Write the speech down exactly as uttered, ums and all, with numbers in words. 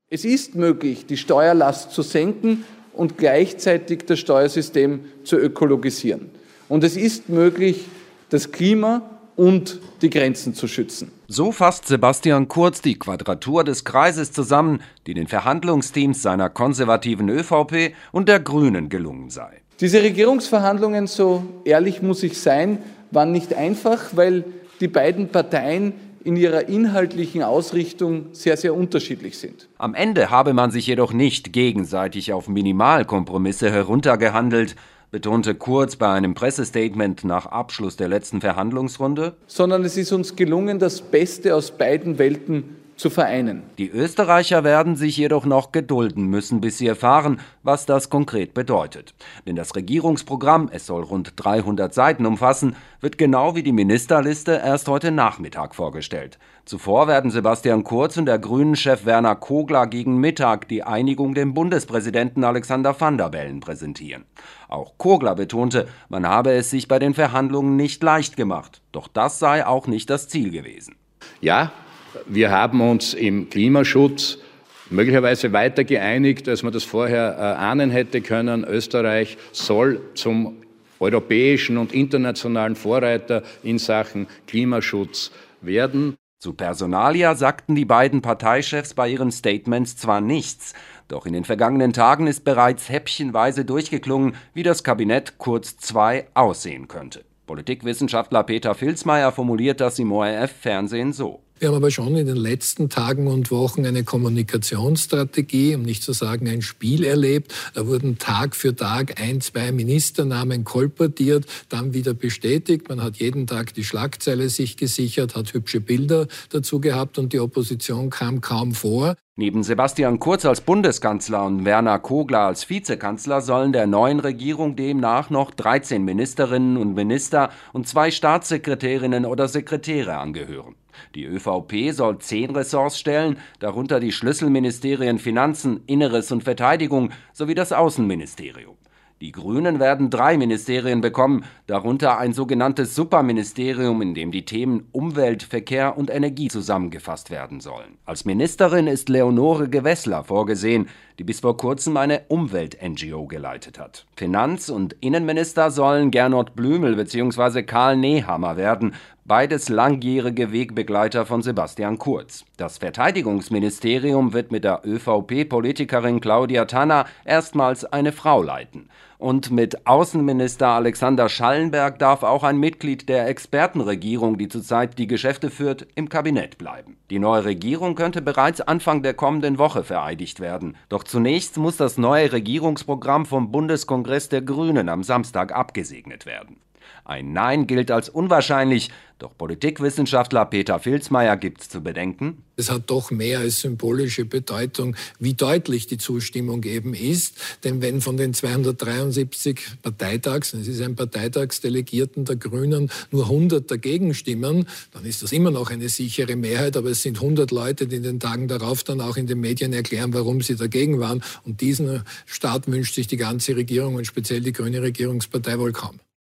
Es ist möglich, die Steuerlast zu senken und gleichzeitig das Steuersystem zu ökologisieren. Und es ist möglich, das Klima und die Grenzen zu schützen. So fasst Sebastian Kurz die Quadratur des Kreises zusammen, die den Verhandlungsteams seiner konservativen ÖVP und der Grünen gelungen sei. Diese Regierungsverhandlungen, so ehrlich muss ich sein, waren nicht einfach, weil die beiden Parteien in ihrer inhaltlichen Ausrichtung sehr, sehr unterschiedlich sind. Am Ende habe man sich jedoch nicht gegenseitig auf Minimalkompromisse heruntergehandelt, betonte Kurz bei einem Pressestatement nach Abschluss der letzten Verhandlungsrunde. Sondern es ist uns gelungen, das Beste aus beiden Welten zu vereinen. Die Österreicher werden sich jedoch noch gedulden müssen, bis sie erfahren, was das konkret bedeutet. Denn das Regierungsprogramm, es soll rund dreihundert Seiten umfassen, wird genau wie die Ministerliste erst heute Nachmittag vorgestellt. Zuvor werden Sebastian Kurz und der Grünen-Chef Werner Kogler gegen Mittag die Einigung dem Bundespräsidenten Alexander Van der Bellen präsentieren. Auch Kogler betonte, man habe es sich bei den Verhandlungen nicht leicht gemacht. Doch das sei auch nicht das Ziel gewesen. Ja, wir haben uns im Klimaschutz möglicherweise weiter geeinigt, als man das vorher äh, ahnen hätte können. Österreich soll zum europäischen und internationalen Vorreiter in Sachen Klimaschutz werden. Zu Personalia sagten die beiden Parteichefs bei ihren Statements zwar nichts, doch in den vergangenen Tagen ist bereits häppchenweise durchgeklungen, wie das Kabinett Kurz zwei aussehen könnte. Politikwissenschaftler Peter Filzmeier formuliert das im O R F-Fernsehen so. Wir haben aber schon in den letzten Tagen und Wochen eine Kommunikationsstrategie, um nicht zu sagen ein Spiel erlebt. Da wurden Tag für Tag ein, zwei Ministernamen kolportiert, dann wieder bestätigt. Man hat jeden Tag die Schlagzeile sich gesichert, hat hübsche Bilder dazu gehabt und die Opposition kam kaum vor. Neben Sebastian Kurz als Bundeskanzler und Werner Kogler als Vizekanzler sollen der neuen Regierung demnach noch dreizehn Ministerinnen und Minister und zwei Staatssekretärinnen oder Sekretäre angehören. Die ÖVP soll zehn Ressorts stellen, darunter die Schlüsselministerien Finanzen, Inneres und Verteidigung sowie das Außenministerium. Die Grünen werden drei Ministerien bekommen, darunter ein sogenanntes Superministerium, in dem die Themen Umwelt, Verkehr und Energie zusammengefasst werden sollen. Als Ministerin ist Leonore Gewessler vorgesehen, die bis vor kurzem eine Umwelt-N G O geleitet hat. Finanz- und Innenminister sollen Gernot Blümel bzw. Karl Nehammer werden, beides langjährige Wegbegleiter von Sebastian Kurz. Das Verteidigungsministerium wird mit der ÖVP-Politikerin Claudia Tanner erstmals eine Frau leiten. Und mit Außenminister Alexander Schallenberg darf auch ein Mitglied der Expertenregierung, die zurzeit die Geschäfte führt, im Kabinett bleiben. Die neue Regierung könnte bereits Anfang der kommenden Woche vereidigt werden. Doch zunächst muss das neue Regierungsprogramm vom Bundeskongress der Grünen am Samstag abgesegnet werden. Ein Nein gilt als unwahrscheinlich, doch Politikwissenschaftler Peter Filzmeier gibt zu bedenken: Es hat doch mehr als symbolische Bedeutung, wie deutlich die Zustimmung eben ist. Denn wenn von den zweihundertdreiundsiebzig Parteitags, es ist ein Parteitagsdelegierten der Grünen, nur hundert dagegen stimmen, dann ist das immer noch eine sichere Mehrheit. Aber es sind hundert Leute, die in den Tagen darauf dann auch in den Medien erklären, warum sie dagegen waren. Und diesen Staat wünscht sich die ganze Regierung und speziell die grüne Regierungspartei wohl kaum.